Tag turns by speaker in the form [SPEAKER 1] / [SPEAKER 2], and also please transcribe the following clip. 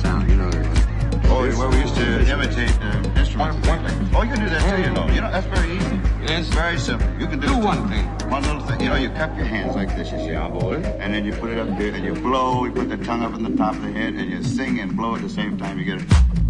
[SPEAKER 1] sound, you know.
[SPEAKER 2] Oh, well, we used to imitate instruments. Oh, you can do that too, you know. You know, that's very easy.
[SPEAKER 1] Yes.
[SPEAKER 2] It's very simple. You can do
[SPEAKER 1] one thing.
[SPEAKER 2] One little thing. You know, you cup your hands like this, you see.
[SPEAKER 1] Yeah, boy.
[SPEAKER 2] And then you put it up here, and you blow. You put the tongue up in the top of the head, and you sing and blow at the same time. You get it.